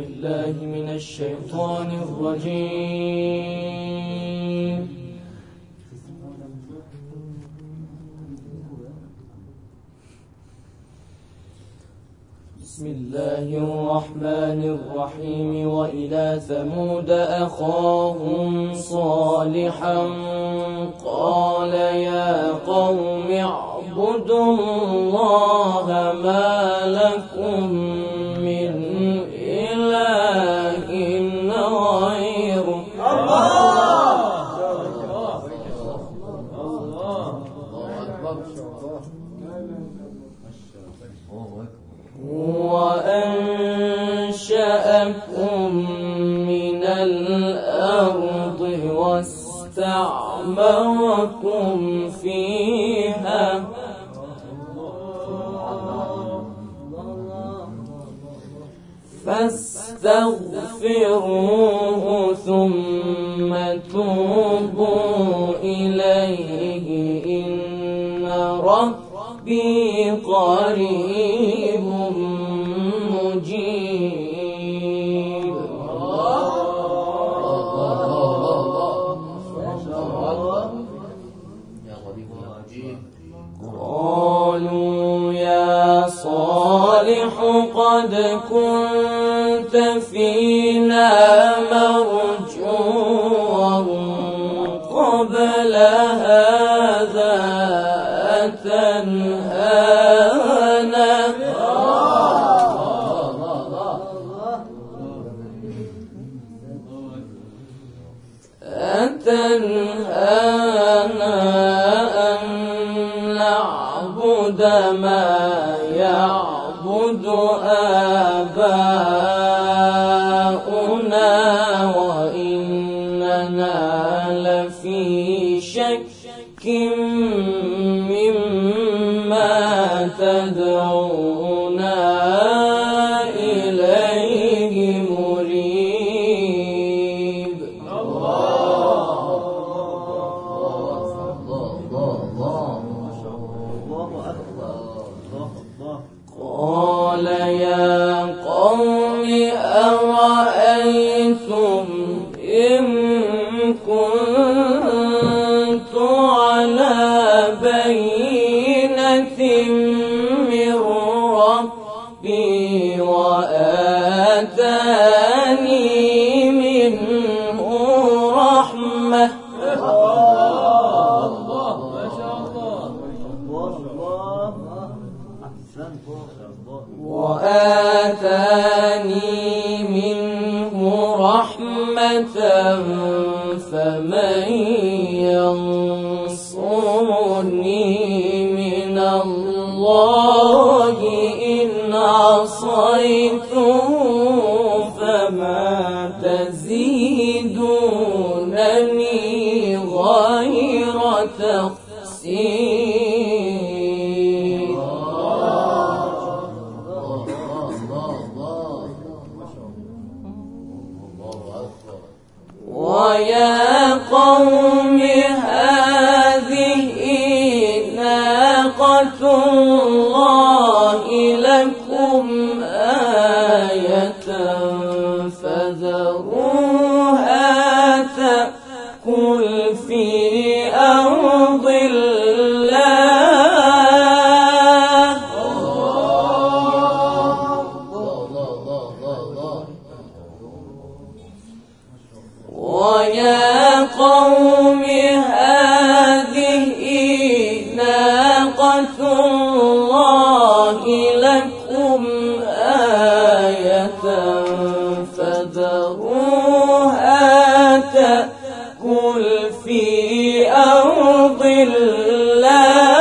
بالله من الشيطان الرجيم. بسم الله الرحمن الرحيم. وإلى ثمود أخاهم صالحا قال يا قوم اعبدوا الله ما لكم من إله غيره. وأنشأكم من الأرض واستعمركم فيها فاستغفروه ثم توبوا إليه إن ربي قريب مجيب. قالوا يا صالح قد كنت فينا مرجوا قبل هذا أتنهانا أن نعبد ما يعبد آباؤنا وإننا لفي شك مما تدعونا إليه مريب. قال يا قوم أرأيتم إن كنت على بينة من ربي وآتاني منه رحمة فمن ينصرني من الله إن عصيته فما تزيدونني غير تخسير. ويا قوم هذه ناقة الله لكم آية فذروها تأكل في أرض الله. ويا قوم هذه ناقة الله لكم آية فذروها تأكل في أرض الله.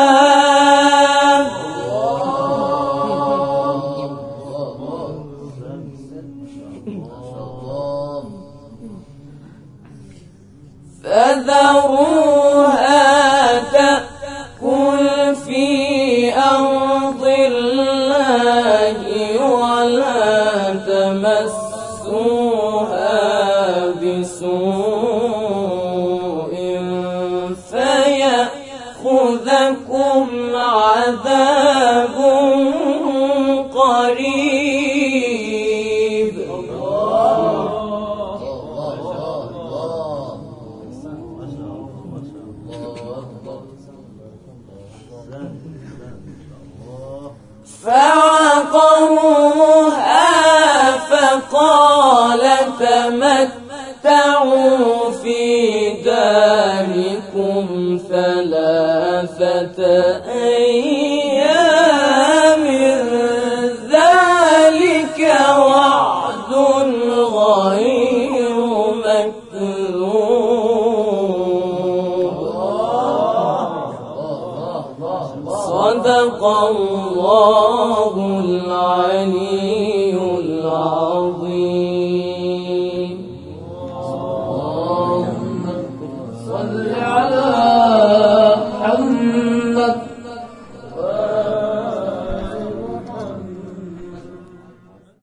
فذروها تأكل في أرض الله ولا تمسوها بسوء فيأخذكم عذاب قريب. تمتعوا في داركم 3 أيام ذلك وعد غير مكذوب. صدق الله العلي العظيم.